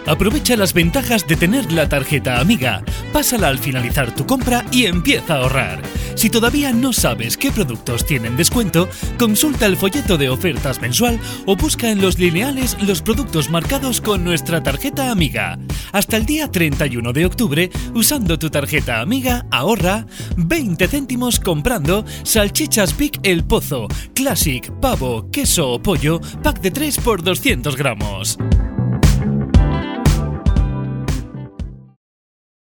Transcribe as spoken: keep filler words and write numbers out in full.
Aprovecha las ventajas de tener la tarjeta Amiga. Pásala al finalizar tu compra y empieza a ahorrar. Si todavía no sabes qué productos tienen descuento, consulta el folleto de ofertas mensual o busca en los lineales los productos marcados con nuestra tarjeta Amiga. Hasta el día treinta y uno de octubre, usando tu tarjeta Amiga, ahorra veinte céntimos comprando salchichas Big El Pozo, Classic, pavo, queso o pollo, pack de tres por doscientos gramos.